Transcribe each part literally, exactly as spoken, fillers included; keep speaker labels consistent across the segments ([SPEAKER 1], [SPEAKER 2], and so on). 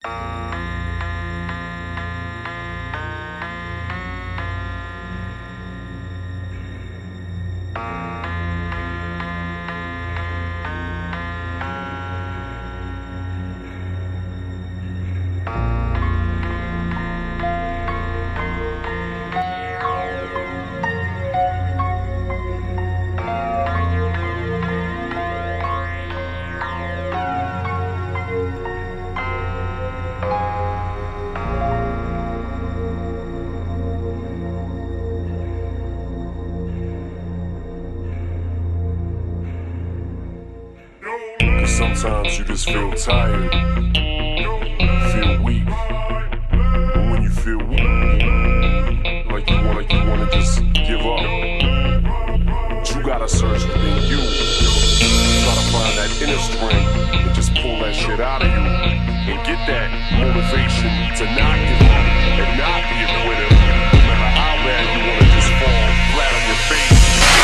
[SPEAKER 1] Sometimes you just feel tired, feel weak. But when you feel weak, like you wanna, you wanna just give up, but you gotta search within you. Try to find that inner strength and just pull that shit out of you and get that motivation to not give up and not be a quitter, no matter how bad you wanna just fall flat on your face.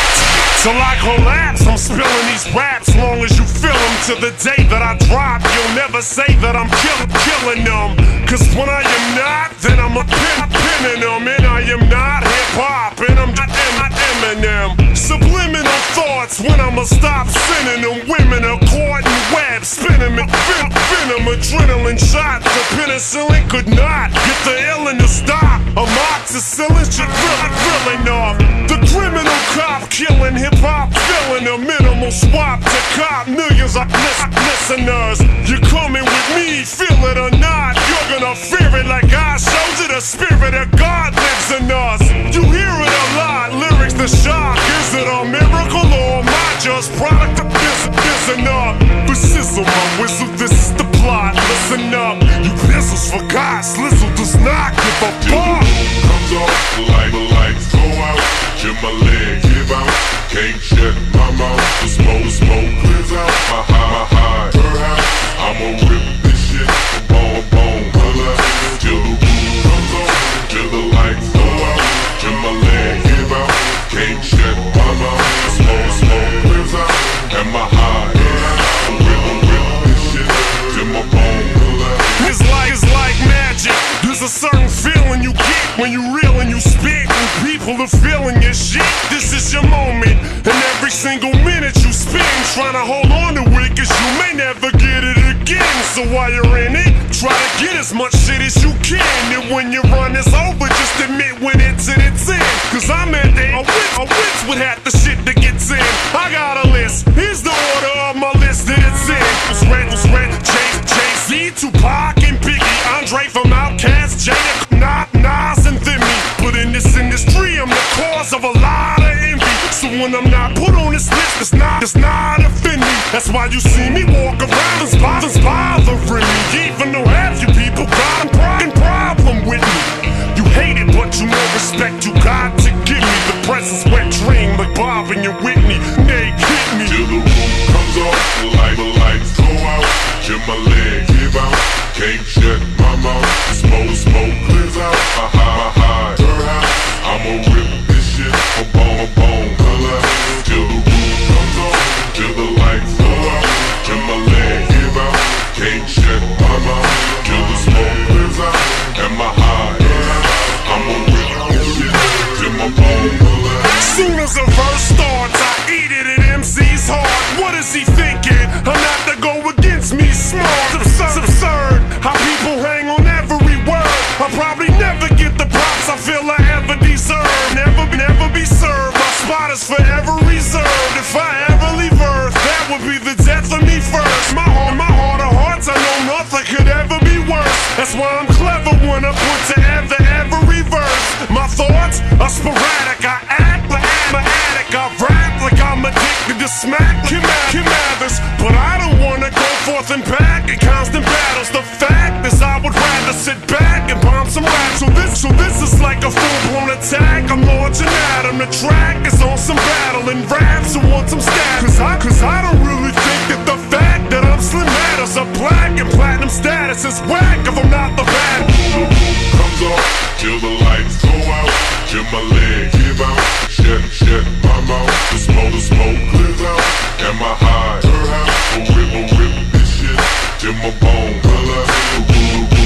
[SPEAKER 1] Till I collapse, I'm spilling these raps long as you feel them. To the day that I drop, you'll never say that I'm kill killing them. Cause when I am not, then I'm a pin pinning them. And I am not hip-hop, and I'm not Eminem. Subliminal thoughts when I'ma stop sending them. Women are caught in webs, spinning me fin venom, adrenaline shots. The penicillin could not get the illin to stop. Amoxicillin should really, really off. The criminal cop killing hip-hop, filling a minimal swap to cop millions of listeners. You're coming with me, feel it or not. You're gonna fear it like I showed you. The spirit of God lives in us. You hear it a lot, lyrics the shock. Is it a miracle or am I just product of this? Listen up, the sizzle, my whistle, this is the plot. Listen up, you pistols forgot. Slizzle does not give a fuck.
[SPEAKER 2] Comes off the light, the lights go out. Jim my leg, give out. Can't shut my mouth. The smoke, smoke clears out. My high, my high, her house. I'ma rip this shit from bone, bone, color. Till the roof comes on, till the lights go out. Jim my leg, give out. Can't shut my mouth. The smoke, smoke clears out. And my high, her house. I'ma rip, rip this shit till my bone, color.
[SPEAKER 1] It's like, it's like magic. There's a certain feeling you get when you reel and you spit. And people are feeling your shit. This is your moment. And every single minute you spend trying to hold on to it, cause you may never get it again. So while you're in it, try to get as much shit as you can. And when your run is over, just admit when it's in, it's in. Cause I'm at the a witch, a witch with half the shit that gets in. I got a list, here's the order of my list that it's in. It's Red, it's Red, Jay, Jay-Z, Tupac and Biggie, Andre from Outkast, Jada, Nas, Nas and Thimmy. But in this industry, I'm the cause of a lot of envy. So when I'm not put on this list, it's not, it's not offend me. That's why you see me walk around, it's bothering me. Even though half you people got a fucking problem with me. You hate it, but you know respect you got to give me. The presence wet dream like Bob and your Whitney. They hit me
[SPEAKER 2] till the roof comes off, the light, the lights go out. Jim my leg, give out. Can't shut my mouth. The smoke, smoke clears out. My high, my high, her house. I'ma rip this shit from bone, bone, color. Till the roof comes off, till the lights go out. Jim my leg, give out. Can't shut my mouth. Till the smoke clears out. And my high, her house. I'ma rip this shit till my bone, color.
[SPEAKER 1] Soon as a verse starts, I eat it at M C's heart. What is he thinking? I'm not to go against me smart. It's absurd, absurd how people hang on every word. I'll probably never get the props I feel I ever deserve. Never, never be served. My spot is forever reserved. If I ever leave Earth, that would be the death of me first. My heart, my heart of hearts, I know nothing could ever be worse. That's why I'm clever when I put together every verse. My thoughts are sporadic. I act like I'm an addict. I rap like I'm addicted to smack Kim, Kim Mathers. But I don't wanna go forth and back in constant battles. The fact is I would rather sit back and bomb some rap. So this, so this is like a full-blown attack. I'm launching at him. The track is on some battle and raps who want some stats. Cause I, cause I don't really think that the fact that I'm slim matters. A black and platinum status is whack if I'm not the bad.
[SPEAKER 2] The roof comes off till the lights go out. Jim my leg, give out. Shut, shut my mouth. The smoke, the smoke clears out. And my high, her house. A rip, a rip this shit till my bone color.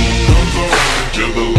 [SPEAKER 2] till the